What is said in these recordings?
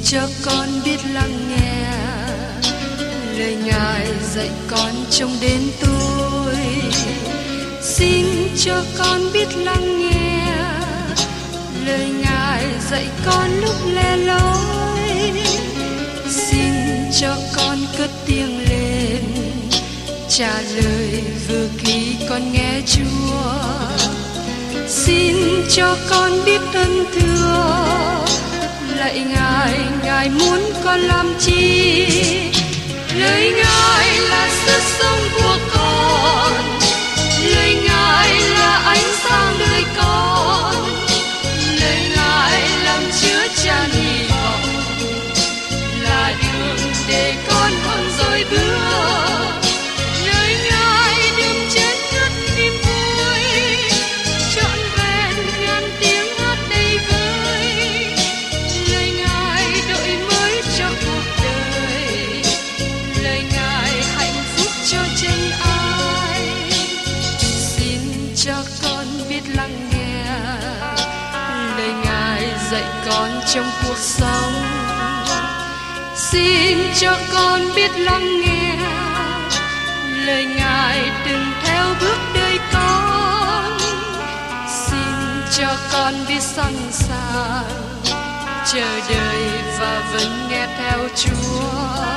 cho con biết lắng nghe lời Ngài dạy con trong đến tôi. Xin cho con biết lắng nghe lời Ngài dạy con lúc lẻ loi. Xin cho con cất tiếng lên trả lời vừa khi con nghe Chúa. Xin cho con biết ơn thưa lạy Ngài, Ngài muốn con làm chi? Lời Ngài là sức sống của con, lời Ngài là ánh sáng đời con, lời Ngài làm chứa chan hy vọng, là đường để con không dối bước. Lời Ngài đừng chết ngất niềm vui, trọn vẹn ngàn tiếng hát đầy vơi. Lời Ngài đổi mới cho cuộc đời, lời Ngài hạnh phúc cho chân ai. Xin cho con biết lắng nghe lời Ngài dạy con trong cuộc sống. Xin cho con biết lắng nghe lời Ngài đừng theo bước đời con. Xin cho con biết sẵn sàng chờ đợi và vẫn nghe theo Chúa.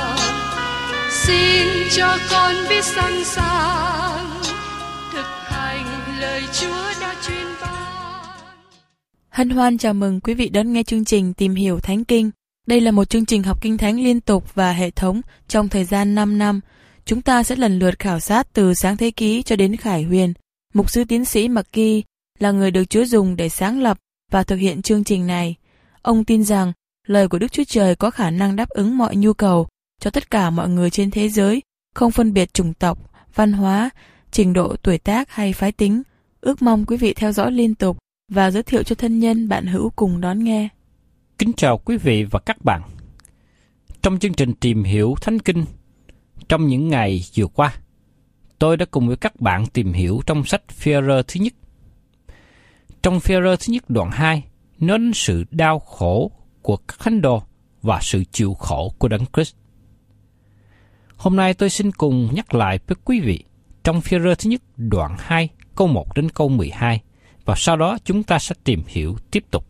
Xin cho con biết sẵn sàng thực hành lời Chúa đã truyền ban. Hân hoan chào mừng quý vị đón nghe chương trình Tìm hiểu Thánh Kinh. Đây là một chương trình học Kinh Thánh liên tục và hệ thống trong thời gian 5 năm. Chúng ta sẽ lần lượt khảo sát từ Sáng Thế Ký cho đến Khải Huyền. Mục sư tiến sĩ McGee là người được Chúa dùng để sáng lập và thực hiện chương trình này. Ông tin rằng lời của Đức Chúa Trời có khả năng đáp ứng mọi nhu cầu cho tất cả mọi người trên thế giới, không phân biệt chủng tộc, văn hóa, trình độ tuổi tác hay phái tính. Ước mong quý vị theo dõi liên tục và giới thiệu cho thân nhân bạn hữu cùng đón nghe. Kính chào quý vị và các bạn. Trong chương trình Tìm hiểu Thánh Kinh, trong những ngày vừa qua, tôi đã cùng với các bạn tìm hiểu trong sách Phi-e-rơ thứ nhất. Trong Phi-e-rơ thứ nhất đoạn 2, nói đến sự đau khổ của các thánh đồ và sự chịu khổ của Đấng Christ. Hôm nay tôi xin cùng nhắc lại với quý vị trong Phi-e-rơ thứ nhất đoạn 2, câu 1 đến câu 12, và sau đó chúng ta sẽ tìm hiểu tiếp tục.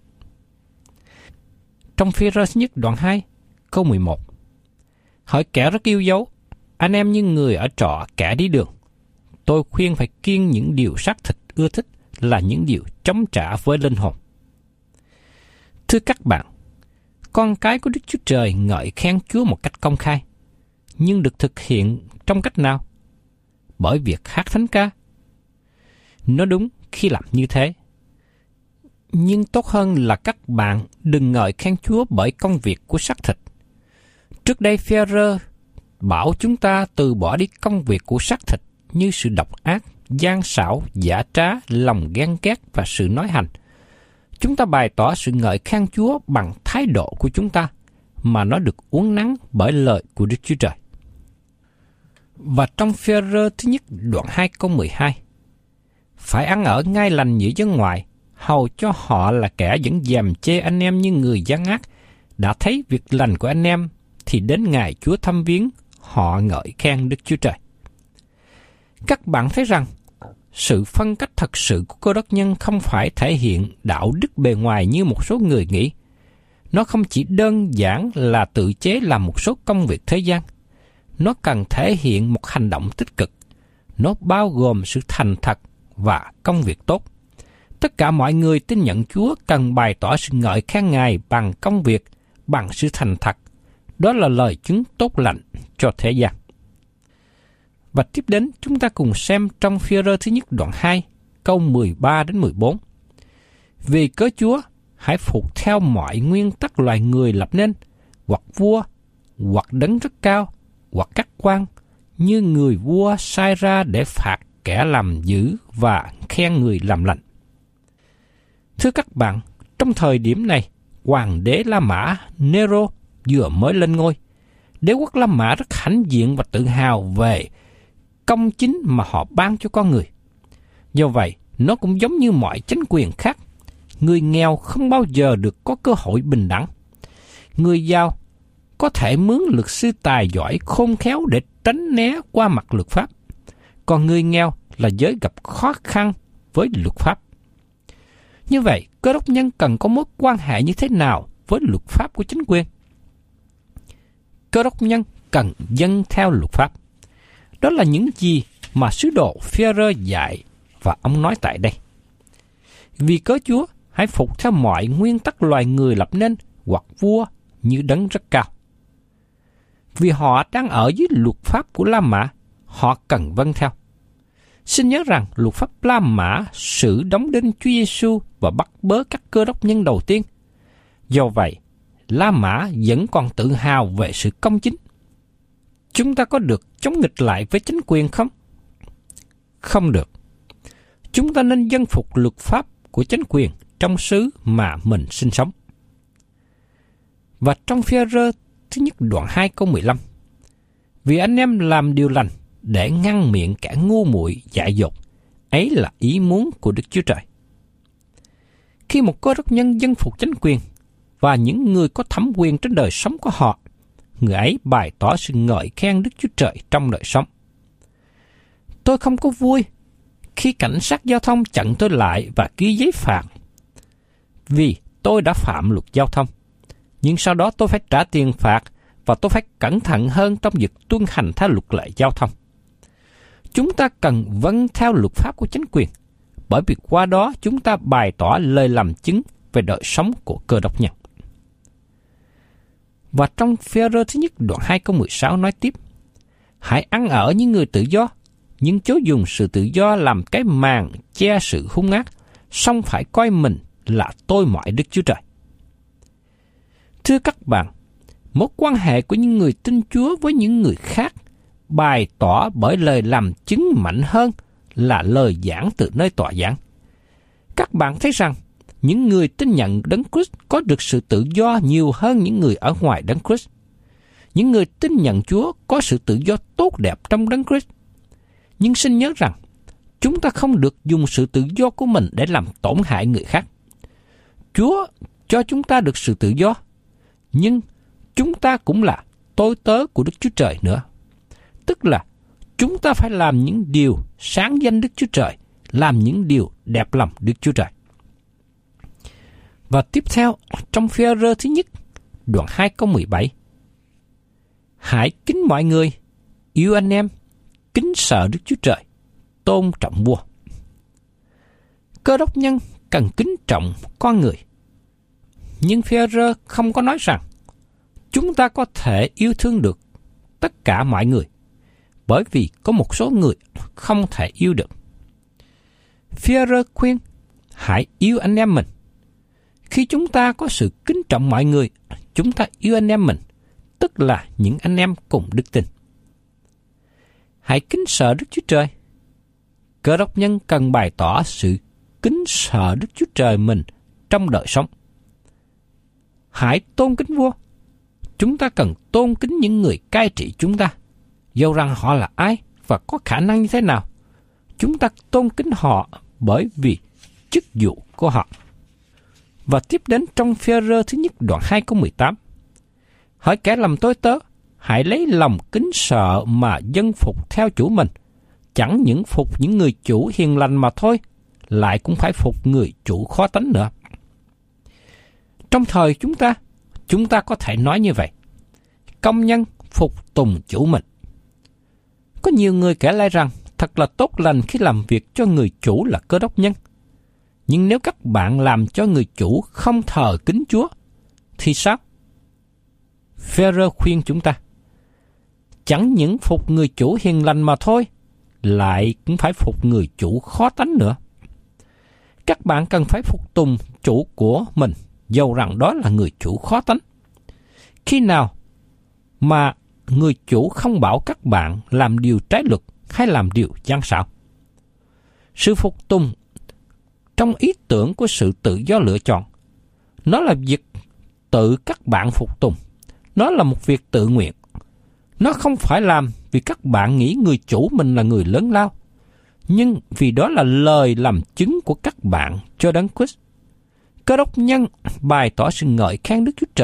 Trong Phi-e-rơ thứ nhất đoạn 2, câu 11. Hỡi kẻ rất yêu dấu, anh em như người ở trọ kẻ đi đường. Tôi khuyên phải kiêng những điều xác thịt ưa thích là những điều chống trả với linh hồn. Thưa các bạn, con cái của Đức Chúa Trời ngợi khen Chúa một cách công khai, nhưng được thực hiện trong cách nào? Bởi việc hát thánh ca. Nó đúng khi làm như thế. Nhưng tốt hơn là các bạn đừng ngợi khen Chúa bởi công việc của xác thịt. Trước đây Phi-e-rơ bảo chúng ta từ bỏ đi công việc của xác thịt như sự độc ác, gian xảo, giả trá, lòng ghen ghét và sự nói hành. Chúng ta bày tỏ sự ngợi khen Chúa bằng thái độ của chúng ta, mà nó được uốn nắn bởi lời của Đức Chúa Trời. Và trong Phi-e-rơ thứ nhất đoạn 2 câu 12, phải ăn ở ngay lành giữa dân ngoại, hầu cho họ là kẻ vẫn dèm chê anh em như người gian ác, đã thấy việc lành của anh em, thì đến ngày Chúa thăm viếng, họ ngợi khen Đức Chúa Trời. Các bạn thấy rằng, sự phân cách thật sự của Cơ Đốc nhân không phải thể hiện đạo đức bề ngoài như một số người nghĩ. Nó không chỉ đơn giản là tự chế làm một số công việc thế gian. Nó cần thể hiện một hành động tích cực. Nó bao gồm sự thành thật và công việc tốt. Tất cả mọi người tin nhận Chúa cần bày tỏ sự ngợi khen Ngài bằng công việc, bằng sự thành thật. Đó là lời chứng tốt lành cho thế gian. Và tiếp đến chúng ta cùng xem trong Phi-e-rơ thứ nhất đoạn 2, câu 13 đến 14. Vì cớ Chúa, hãy phục theo mọi nguyên tắc loài người lập nên, hoặc vua, hoặc đấng rất cao, hoặc các quan, như người vua sai ra để phạt kẻ làm dữ và khen người làm lành. Thưa các bạn, trong thời điểm này, hoàng đế La Mã Nero vừa mới lên ngôi. Đế quốc La Mã rất hãnh diện và tự hào về công chính mà họ ban cho con người. Do vậy, nó cũng giống như mọi chính quyền khác. Người nghèo không bao giờ được có cơ hội bình đẳng. Người giàu có thể mướn luật sư tài giỏi khôn khéo để tránh né qua mặt luật pháp, còn người nghèo là giới gặp khó khăn với luật pháp. Như vậy, Cơ đốc nhân cần có mối quan hệ như thế nào với luật pháp của chính quyền? Cơ đốc nhân cần dâng theo luật pháp. Đó là những gì mà sứ đồ Phi-e-rơ dạy và ông nói tại đây. Vì cớ Chúa, hãy phục theo mọi nguyên tắc loài người lập nên hoặc vua như đấng rất cao. Vì họ đang ở dưới luật pháp của La Mã, họ cần vâng theo. Xin nhớ rằng luật pháp La Mã xử đóng đinh Chúa Giêsu và bắt bớ các cơ đốc nhân đầu tiên. Do vậy, La Mã vẫn còn tự hào về sự công chính. Chúng ta có được chống nghịch lại với chính quyền không? Không được. Chúng ta nên dân phục luật pháp của chính quyền trong xứ mà mình sinh sống. Và trong Phi-e-rơ thứ nhất đoạn 2 câu 15, vì anh em làm điều lành để ngăn miệng kẻ ngu muội dại dột, ấy là ý muốn của Đức Chúa Trời. Khi một cơ đốc nhân dân phục chính quyền và những người có thẩm quyền trên đời sống của họ, người ấy bày tỏ sự ngợi khen Đức Chúa Trời trong đời sống. Tôi không có vui khi cảnh sát giao thông chặn tôi lại và ký giấy phạt vì tôi đã phạm luật giao thông. Nhưng sau đó tôi phải trả tiền phạt và tôi phải cẩn thận hơn trong việc tuân hành theo luật lệ giao thông. Chúng ta cần vâng theo luật pháp của chính quyền, bởi vì qua đó chúng ta bày tỏ lời làm chứng về đời sống của cơ đốc nhân. Và trong Phi-e-rơ thứ nhất đoạn 2 câu 16 nói tiếp, hãy ăn ở như người tự do, nhưng chớ dùng sự tự do làm cái màn che sự hung ác, song phải coi mình là tôi mọi Đức Chúa Trời. Thưa các bạn, mối quan hệ của những người tin Chúa với những người khác bày tỏ bởi lời làm chứng mạnh hơn là lời giảng từ nơi tòa giảng. Các bạn thấy rằng những người tin nhận Đấng Christ có được sự tự do nhiều hơn những người ở ngoài Đấng Christ. Những người tin nhận Chúa có sự tự do tốt đẹp trong Đấng Christ. Nhưng xin nhớ rằng, chúng ta không được dùng sự tự do của mình để làm tổn hại người khác. Chúa cho chúng ta được sự tự do, nhưng chúng ta cũng là tôi tớ của Đức Chúa Trời nữa. Tức là chúng ta phải làm những điều sáng danh Đức Chúa Trời, làm những điều đẹp lòng Đức Chúa Trời. Và tiếp theo, trong Phi-e-rơ thứ nhất, đoạn 2 câu 17, hãy kính mọi người, yêu anh em, kính sợ Đức Chúa Trời, tôn trọng vua. Cơ đốc nhân cần kính trọng con người. Nhưng Phi-e-rơ không có nói rằng chúng ta có thể yêu thương được tất cả mọi người, bởi vì có một số người không thể yêu được. Phi-e-rơ khuyên hãy yêu anh em mình. Khi chúng ta có sự kính trọng mọi người, chúng ta yêu anh em mình, tức là những anh em cùng đức tin. Hãy kính sợ Đức Chúa Trời. Cơ đốc nhân cần bày tỏ sự kính sợ Đức Chúa Trời mình trong đời sống. Hãy tôn kính vua. Chúng ta cần tôn kính những người cai trị chúng ta, dầu rằng họ là ai và có khả năng như thế nào. Chúng ta tôn kính họ bởi vì chức vụ của họ. Và tiếp đến trong Phi-e-rơ thứ nhất đoạn 2 câu 18, hỡi kẻ làm tôi tớ, hãy lấy lòng kính sợ mà dân phục theo chủ mình, chẳng những phục những người chủ hiền lành mà thôi, lại cũng phải phục người chủ khó tánh nữa. Trong thời chúng ta có thể nói như vậy: công nhân phục tùng chủ mình. Có nhiều người kể lại rằng thật là tốt lành khi làm việc cho người chủ là cơ đốc nhân. Nhưng nếu các bạn làm cho người chủ không thờ kính Chúa, thì sao? Phi-e-rơ khuyên chúng ta, chẳng những phục người chủ hiền lành mà thôi, lại cũng phải phục người chủ khó tánh nữa. Các bạn cần phải phục tùng chủ của mình, dầu rằng đó là người chủ khó tánh. Khi nào mà người chủ không bảo các bạn làm điều trái luật hay làm điều gian xảo? Sự phục tùng trong ý tưởng của sự tự do lựa chọn, nó là việc tự các bạn phục tùng. Nó là một việc tự nguyện. Nó không phải làm vì các bạn nghĩ người chủ mình là người lớn lao, nhưng vì đó là lời làm chứng của các bạn cho Đấng Christ. Cơ đốc nhân bày tỏ sự ngợi khen Đức Chúa Trời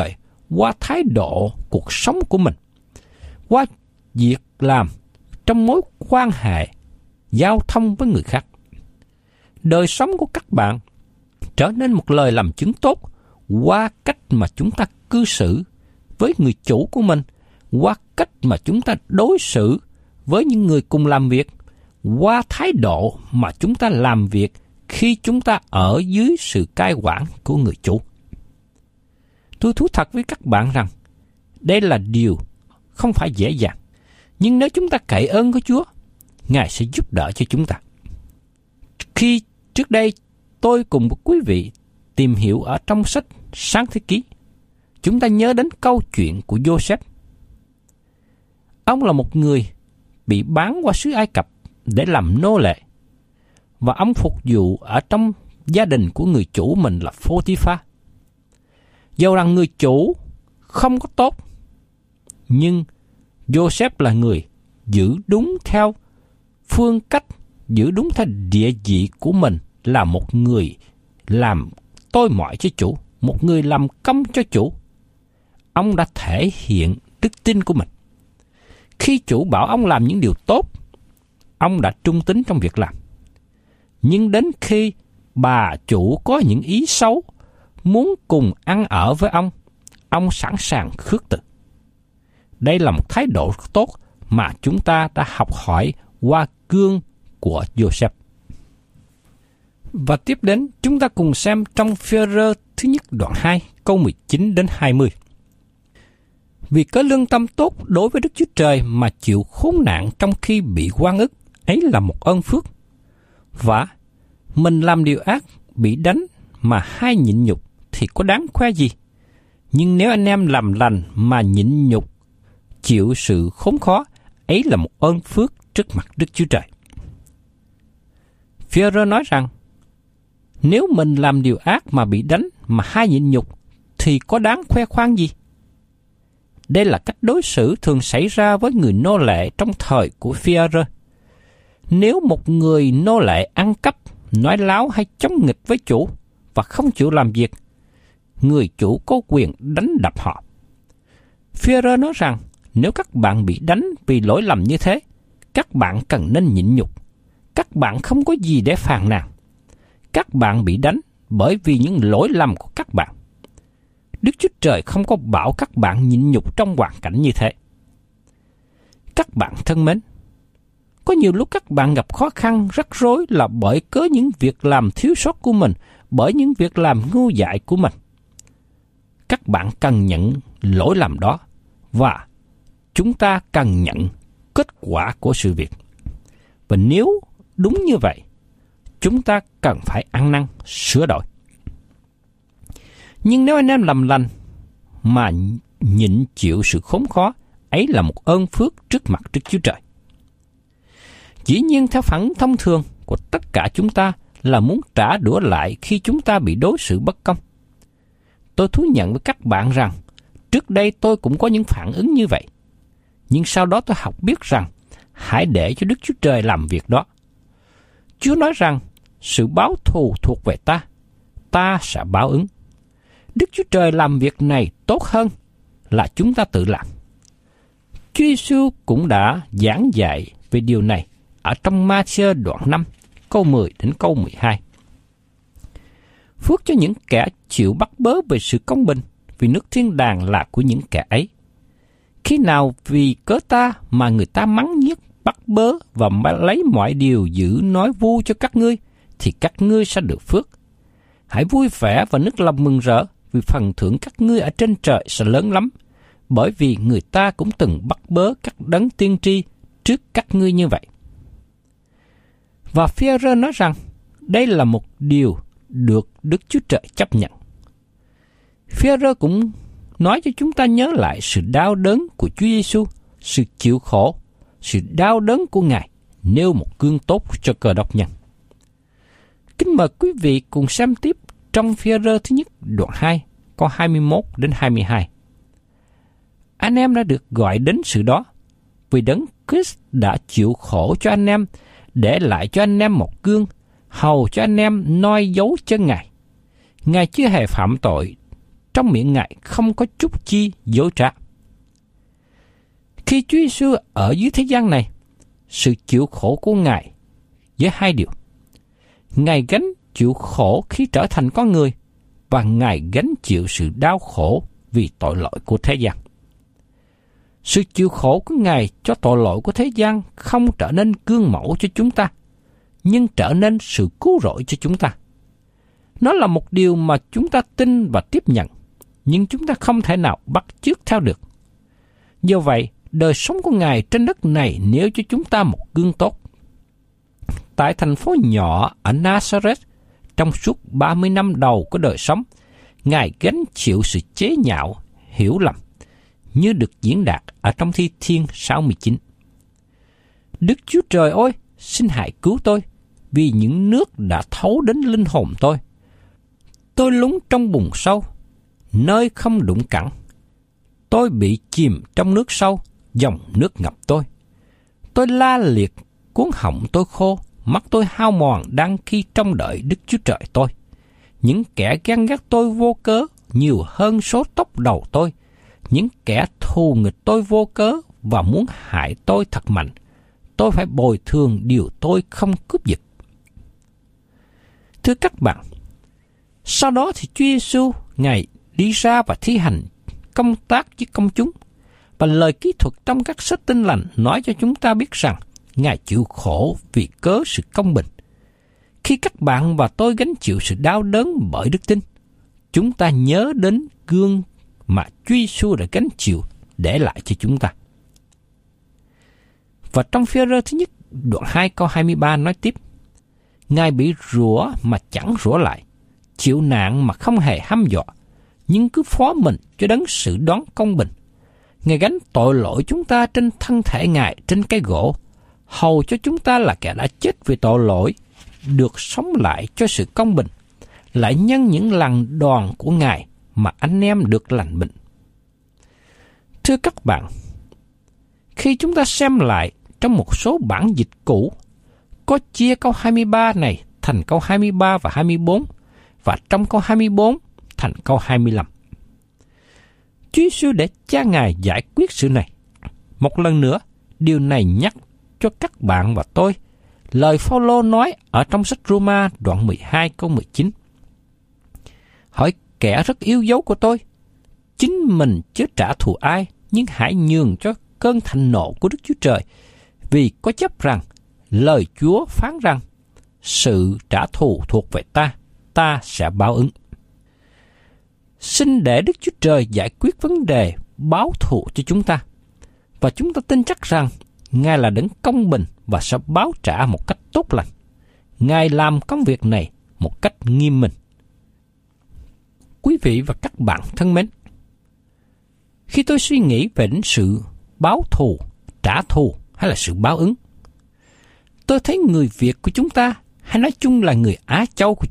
qua thái độ cuộc sống của mình, qua việc làm, trong mối quan hệ, giao thông với người khác. Đời sống của các bạn trở nên một lời làm chứng tốt qua cách mà chúng ta cư xử với người chủ của mình, qua cách mà chúng ta đối xử với những người cùng làm việc, qua thái độ mà chúng ta làm việc khi chúng ta ở dưới sự cai quản của người chủ. Tôi thú thật với các bạn rằng, đây là điều không phải dễ dàng, nhưng nếu chúng ta cậy ơn của Chúa, Ngài sẽ giúp đỡ cho chúng ta. Khi trước đây tôi cùng với quý vị tìm hiểu ở trong sách Sáng Thế Ký, chúng ta nhớ đến câu chuyện của Joseph. Ông là một người bị bán qua xứ Ai Cập để làm nô lệ, và ông phục vụ ở trong gia đình của người chủ mình là Pô-ti-pha. Dầu rằng người chủ không có tốt, nhưng Joseph là người giữ đúng theo phương cách, giữ đúng theo địa vị của mình, là một người làm tôi mọi cho chủ, một người làm công cho chủ. Ông đã thể hiện đức tin của mình. Khi chủ bảo ông làm những điều tốt, ông đã trung tín trong việc làm. Nhưng đến khi bà chủ có những ý xấu, muốn cùng ăn ở với ông sẵn sàng khước từ. Đây là một thái độ tốt mà chúng ta đã học hỏi qua gương của Joseph. Và tiếp đến, chúng ta cùng xem trong Phi-e-rơ thứ nhất đoạn 2, câu 19 đến 20. Vì có lương tâm tốt đối với Đức Chúa Trời mà chịu khốn nạn trong khi bị oan ức, ấy là một ơn phước. Và mình làm điều ác, bị đánh mà hay nhịn nhục thì có đáng khoe gì? Nhưng nếu anh em làm lành mà nhịn nhục, chịu sự khốn khó, ấy là một ơn phước trước mặt Đức Chúa Trời. Phi-e-rơ nói rằng, nếu mình làm điều ác mà bị đánh mà hay nhịn nhục thì có đáng khoe khoang gì? Đây là cách đối xử thường xảy ra với người nô lệ trong thời của Phi-e-rơ. Nếu một người nô lệ ăn cắp, nói láo hay chống nghịch với chủ và không chịu làm việc, người chủ có quyền đánh đập họ. Phi-e-rơ nói rằng, nếu các bạn bị đánh vì lỗi lầm như thế, các bạn cần nên nhịn nhục. Các bạn không có gì để phàn nàn. Các bạn bị đánh bởi vì những lỗi lầm của các bạn. Đức Chúa Trời không có bảo các bạn nhịn nhục trong hoàn cảnh như thế. Các bạn thân mến, có nhiều lúc các bạn gặp khó khăn, rắc rối là bởi cớ những việc làm thiếu sót của mình, bởi những việc làm ngu dại của mình. Các bạn cần nhận lỗi lầm đó, và chúng ta cần nhận kết quả của sự việc. Và nếu đúng như vậy, chúng ta cần phải ăn năn, sửa đổi. Nhưng nếu anh em làm lành mà nhịn chịu sự khốn khó, ấy là một ơn phước trước mặt Đức Chúa Trời. Dĩ nhiên theo phản ứng thông thường của tất cả chúng ta là muốn trả đũa lại khi chúng ta bị đối xử bất công. Tôi thú nhận với các bạn rằng, trước đây tôi cũng có những phản ứng như vậy. Nhưng sau đó tôi học biết rằng, hãy để cho Đức Chúa Trời làm việc đó. Chúa nói rằng, sự báo thù thuộc về ta, ta sẽ báo ứng. Đức Chúa Trời làm việc này tốt hơn là chúng ta tự làm. Chúa Giêsu cũng đã giảng dạy về điều này ở trong Ma-thi-ơ đoạn 5, câu 10 đến câu 12. Phước cho những kẻ chịu bắt bớ về sự công bình, vì nước thiên đàng là của những kẻ ấy. Khi nào vì cớ ta mà người ta mắng nhiếc, bắt bớ và lấy mọi điều dữ nói vu cho các ngươi, thì các ngươi sẽ được phước. Hãy vui vẻ và nức lòng mừng rỡ, vì phần thưởng các ngươi ở trên trời sẽ lớn lắm, bởi vì người ta cũng từng bắt bớ các đấng tiên tri trước các ngươi như vậy. Và Phi-e-rơ nói rằng, đây là một điều được Đức Chúa Trời chấp nhận. Phi-e-rơ cũng nói cho chúng ta nhớ lại sự đau đớn của Chúa Giêsu, sự chịu khổ, sự đau đớn của Ngài nêu một gương tốt cho Cơ Đốc nhân. Kính mời quý vị cùng xem tiếp trong Phi-e-rơ thứ nhất đoạn 2, câu 21 đến 22. Anh em đã được gọi đến sự đó, vì Đấng Christ đã chịu khổ cho anh em, để lại cho anh em một gương, hầu cho anh em noi dấu chân Ngài. Ngài chưa hề phạm tội, trong miệng Ngài không có chút chi dối trá. Khi Chúa Giêsu ở dưới thế gian này, sự chịu khổ của Ngài với hai điều. Ngài gánh chịu khổ khi trở thành con người, và Ngài gánh chịu sự đau khổ vì tội lỗi của thế gian. Sự chịu khổ của Ngài cho tội lỗi của thế gian không trở nên gương mẫu cho chúng ta, nhưng trở nên sự cứu rỗi cho chúng ta. Nó là một điều mà chúng ta tin và tiếp nhận, nhưng chúng ta không thể nào bắt chước theo được. Do vậy, đời sống của Ngài trên đất này nêu cho chúng ta một gương tốt. Tại thành phố nhỏ ở Nazareth, trong suốt 30 năm đầu của đời sống, Ngài gánh chịu sự chế nhạo, hiểu lầm, như được diễn đạt ở trong Thi Thiên 69. Đức Chúa Trời ơi, xin hãy cứu tôi, vì những nước đã thấu đến linh hồn tôi. Tôi lún trong bùn sâu, nơi không đụng cẳng. Tôi bị chìm trong nước sâu, dòng nước ngập tôi. Tôi la liệt, cuống họng tôi khô, mắt tôi hao mòn đang khi trông đợi Đức Chúa Trời tôi. Những kẻ ghen ghét tôi vô cớ nhiều hơn số tóc đầu tôi. Những kẻ thù nghịch tôi vô cớ và muốn hại tôi thật mạnh. Tôi phải bồi thường điều tôi không cướp giật. Thưa các bạn, sau đó thì Chúa Giêsu Ngài đi ra và thi hành công tác với công chúng, và lời kỹ thuật trong các sách Tin Lành nói cho chúng ta biết rằng Ngài chịu khổ vì cớ sự công bình. Khi các bạn và tôi gánh chịu sự đau đớn bởi đức tin, chúng ta nhớ đến gương mà Chúa Giêsu đã gánh chịu để lại cho chúng ta. Và trong Phi-e-rơ thứ nhất đoạn 2 câu 23 nói tiếp: Ngài bị rủa mà chẳng rủa lại, chịu nạn mà không hề hăm dọa, nhưng cứ phó mình cho đấng xử đoán công bình. Ngài gánh tội lỗi chúng ta trên thân thể Ngài trên cây gỗ, hầu cho chúng ta là kẻ đã chết vì tội lỗi, được sống lại cho sự công bình, lại nhân những lần đòn của Ngài mà anh em được lành bệnh. Thưa các bạn, khi chúng ta xem lại trong một số bản dịch cũ, có chia câu 23 này thành câu 23 và 24, và trong câu 24 thành câu 25. Chúa Giêsu để Cha Ngài giải quyết sự này. Một lần nữa, điều này nhắc cho các bạn và tôi lời Phao-lô nói ở trong sách Roma đoạn 12 câu 19. Hỏi kẻ rất yêu dấu của tôi, chính mình chớ trả thù ai, nhưng hãy nhường cho cơn thịnh nộ của Đức Chúa Trời, vì có chép rằng lời Chúa phán rằng sự trả thù thuộc về ta, ta sẽ báo ứng. Xin để Đức Chúa Trời giải quyết vấn đề báo thù cho chúng ta, và chúng ta tin chắc rằng Ngài là đấng công bình và sẽ báo trả một cách tốt lành. Ngài làm công việc này một cách nghiêm minh. Quý vị và các bạn thân mến, khi tôi suy nghĩ về đến sự báo thù, trả thù hay là sự báo ứng, tôi thấy người Việt của chúng ta, hay nói chung là người Á Châu của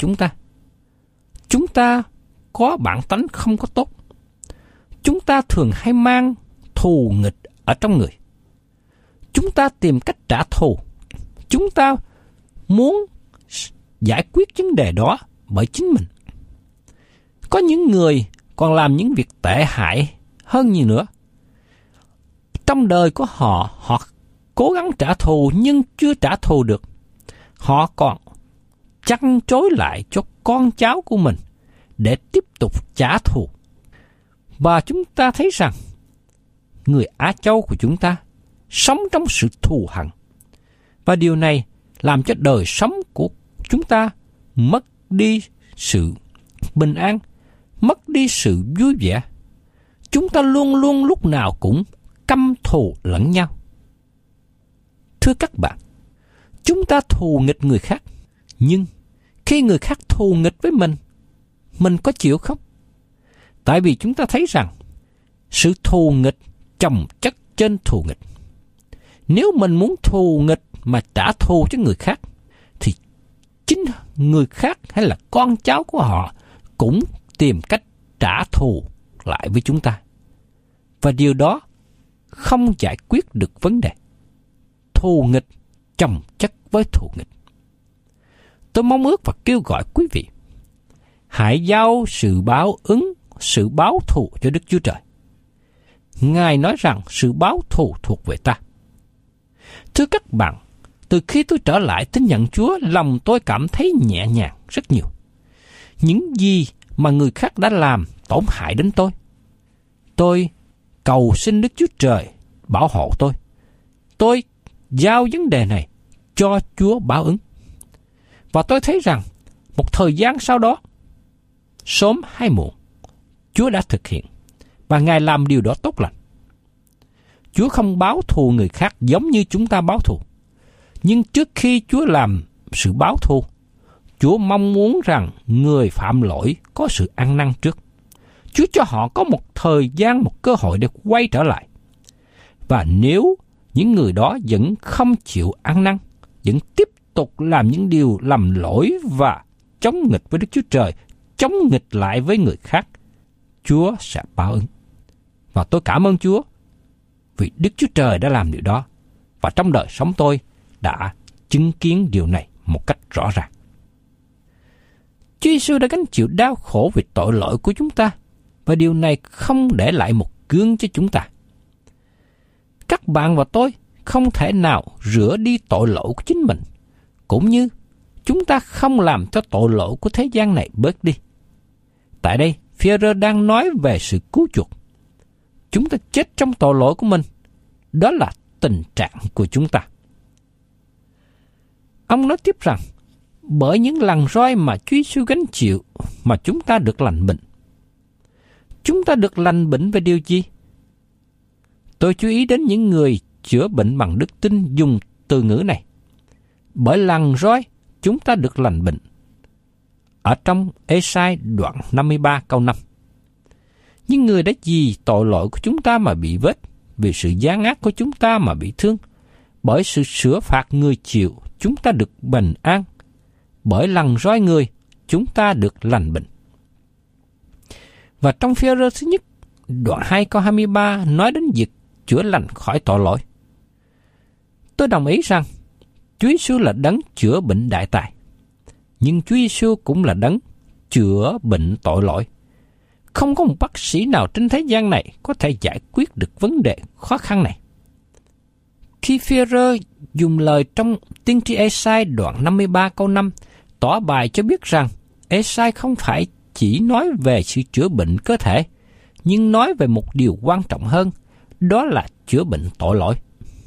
chúng ta có bản tánh không có tốt. Chúng ta thường hay mang thù nghịch ở trong người. Chúng ta tìm cách trả thù. Chúng ta muốn giải quyết vấn đề đó bởi chính mình. Có những người còn làm những việc tệ hại hơn nhiều nữa. Trong đời của họ cố gắng trả thù nhưng chưa trả thù được. Họ còn chăn trối lại cho con cháu của mình để tiếp tục trả thù. Và chúng ta thấy rằng người Á Châu của chúng ta sống trong sự thù hằn. Và điều này làm cho đời sống của chúng ta mất đi sự bình an, mất đi sự vui vẻ. Chúng ta luôn luôn lúc nào cũng căm thù lẫn nhau. Thưa các bạn, chúng ta thù nghịch người khác, nhưng khi người khác thù nghịch với mình có chịu không? Tại vì chúng ta thấy rằng sự thù nghịch chồng chất trên thù nghịch. Nếu mình muốn thù nghịch mà trả thù cho người khác, thì chính người khác hay là con cháu của họ cũng tìm cách trả thù lại với chúng ta. Và điều đó không giải quyết được vấn đề. Thù nghịch chồng chất với thù nghịch. Tôi mong ước và kêu gọi quý vị, hãy giao sự báo ứng sự báo thù cho Đức Chúa Trời. Ngài nói rằng sự báo thù thuộc về ta. Thưa các bạn, từ khi tôi trở lại tin nhận Chúa, lòng tôi cảm thấy nhẹ nhàng rất nhiều. Những gì mà người khác đã làm tổn hại đến tôi cầu xin Đức Chúa Trời bảo hộ tôi. Tôi giao vấn đề này cho Chúa báo ứng. Và tôi thấy rằng một thời gian sau đó, sớm hay muộn, Chúa đã thực hiện, và Ngài làm điều đó tốt lành. Chúa không báo thù người khác giống như chúng ta báo thù. Nhưng trước khi Chúa làm sự báo thù, Chúa mong muốn rằng người phạm lỗi có sự ăn năn trước. Chúa cho họ có một thời gian, một cơ hội để quay trở lại. Và nếu những người đó vẫn không chịu ăn năn, vẫn tiếp tục làm những điều lầm lỗi và chống nghịch với Đức Chúa Trời, chống nghịch lại với người khác, Chúa sẽ báo ứng. Và tôi cảm ơn Chúa vì Đức Chúa Trời đã làm điều đó. Và trong đời sống tôi đã chứng kiến điều này một cách rõ ràng. Chúa Giêsu đã gánh chịu đau khổ vì tội lỗi của chúng ta, và điều này không để lại một gương cho chúng ta. Các bạn và tôi không thể nào rửa đi tội lỗi của chính mình, cũng như chúng ta không làm cho tội lỗi của thế gian này bớt đi. Tại đây, Phi-e-rơ đang nói về sự cứu chuộc. Chúng ta chết trong tội lỗi của mình. Đó là tình trạng của chúng ta. Ông nói tiếp rằng, bởi những lần roi mà Chúa Giêsu gánh chịu mà chúng ta được lành bệnh. Chúng ta được lành bệnh về điều gì? Tôi chú ý đến những người chữa bệnh bằng đức tin dùng từ ngữ này. Bởi lần roi, chúng ta được lành bệnh. Ở trong Ê-sai đoạn 53 câu 5. Những người đã vì tội lỗi của chúng ta mà bị vết, vì sự gian ác của chúng ta mà bị thương. Bởi sự sửa phạt người chịu, chúng ta được bình an. Bởi lần roi người, chúng ta được lành bệnh. Và trong Phi-e-rơ thứ nhất, đoạn 2 câu 23 nói đến việc chữa lành khỏi tội lỗi. Tôi đồng ý rằng Chúa Giêsu là đấng chữa bệnh đại tài, nhưng Chúa Giêsu cũng là đấng chữa bệnh tội lỗi. Không có một bác sĩ nào trên thế gian này có thể giải quyết được vấn đề khó khăn này. Khi Phi-e-rơ dùng lời trong tiên tri Ê-sai đoạn 53 câu 5 tỏ bài cho biết rằng Ê-sai không phải chỉ nói về sự chữa bệnh cơ thể, nhưng nói về một điều quan trọng hơn, đó là chữa bệnh tội lỗi.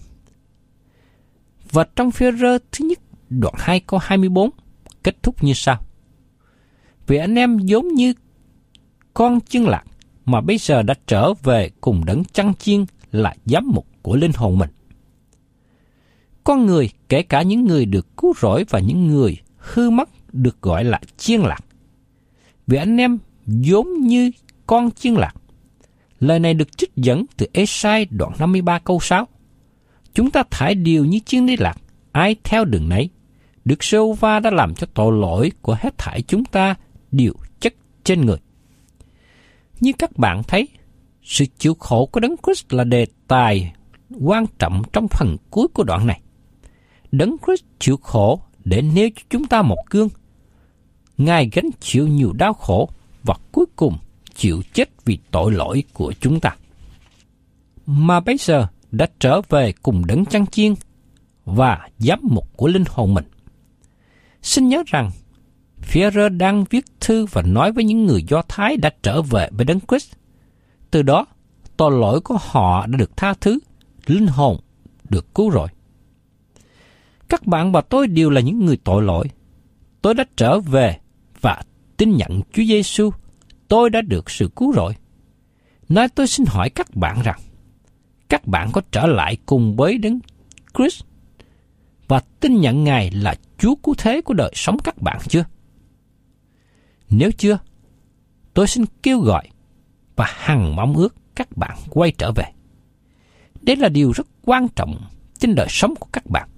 Và trong Phi-e-rơ thứ nhất đoạn 2 câu 24 kết thúc như sau. Vì anh em giống như con chiên lạc mà bây giờ đã trở về cùng đấng chăn chiên là giám mục của linh hồn mình. Con người, kể cả những người được cứu rỗi và những người hư mất, được gọi là chiên lạc. Vì anh em giống như con chiên lạc. Lời này được trích dẫn từ Ê-sai đoạn 53 câu 6. Chúng ta thải điều như chiên đi lạc, ai theo đường nấy. Đức Giê-hô-va đã làm cho tội lỗi của hết thảy chúng ta đều chất trên người. Như các bạn thấy, sự chịu khổ của Đấng Christ là đề tài quan trọng trong phần cuối của đoạn này. Đấng Christ chịu khổ để nêu cho chúng ta một gương. Ngài gánh chịu nhiều đau khổ và cuối cùng chịu chết vì tội lỗi của chúng ta. Mà bây giờ đã trở về cùng đấng chăn chiên và giám mục của linh hồn mình. Xin nhớ rằng, Phi-e-rơ đang viết thư và nói với những người Do Thái đã trở về với Đấng Christ. Từ đó, tội lỗi của họ đã được tha thứ, linh hồn được cứu rỗi. Các bạn và tôi đều là những người tội lỗi. Tôi đã trở về và tin nhận Chúa Giêsu. Tôi đã được sự cứu rỗi. Nay tôi xin hỏi các bạn rằng, các bạn có trở lại cùng với Đấng Christ và tin nhận Ngài là Chúa cứu thế của đời sống các bạn chưa? Nếu chưa, tôi xin kêu gọi và hằng mong ước các bạn quay trở về. Đây là điều rất quan trọng trên đời sống của các bạn.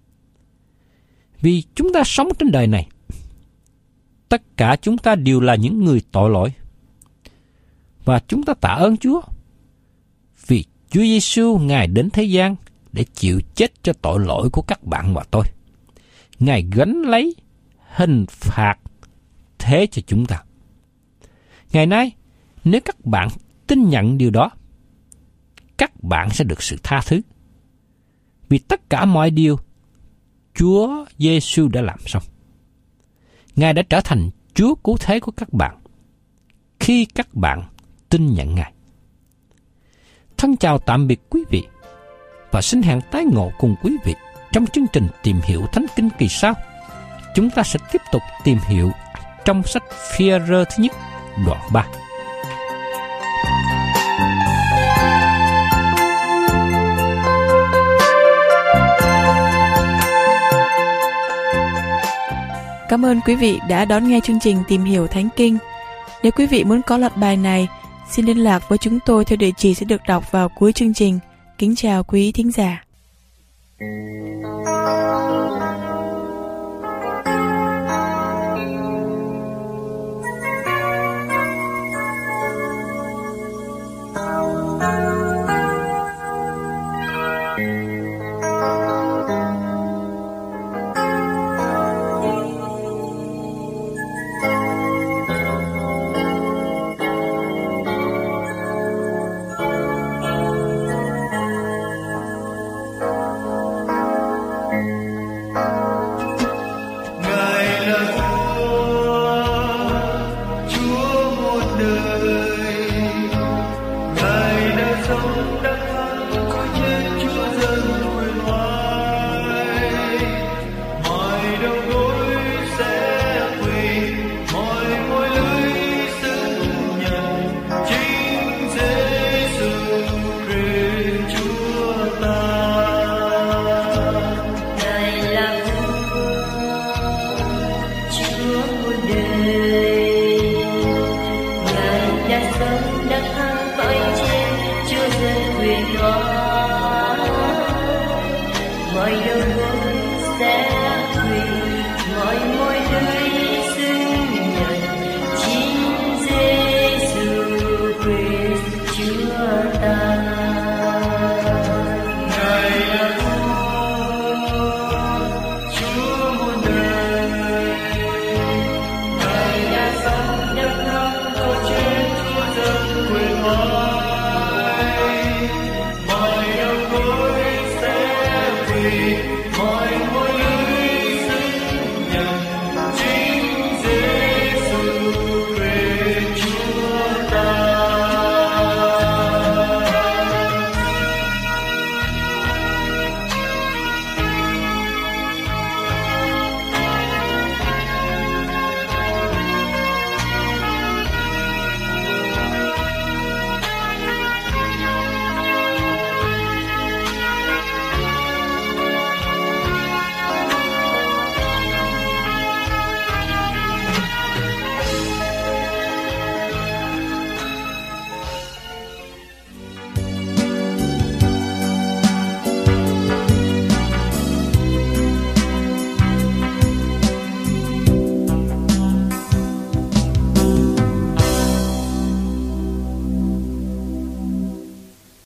Vì chúng ta sống trên đời này, tất cả chúng ta đều là những người tội lỗi. Và chúng ta tạ ơn Chúa vì Chúa Giêsu Ngài đến thế gian để chịu chết cho tội lỗi của các bạn và tôi. Ngài gánh lấy hình phạt thế cho chúng ta. Ngày nay, Nếu các bạn tin nhận điều đó, các bạn sẽ được sự tha thứ. Vì tất cả mọi điều Chúa Giêsu đã làm xong. Ngài đã trở thành Chúa cứu thế của các bạn khi các bạn tin nhận Ngài. Thân chào tạm biệt quý vị và xin hẹn tái ngộ cùng quý vị trong chương trình Tìm hiểu Thánh Kinh kỳ sau. Chúng ta sẽ tiếp tục tìm hiểu trong sách Phi-e-rơ thứ nhất đoạn 3. Cảm ơn quý vị đã đón nghe chương trình Tìm hiểu Thánh Kinh. Nếu quý vị muốn có loạt bài này, xin liên lạc với chúng tôi theo địa chỉ sẽ được đọc vào cuối chương trình. Kính chào quý thính giả. Hãy subscribe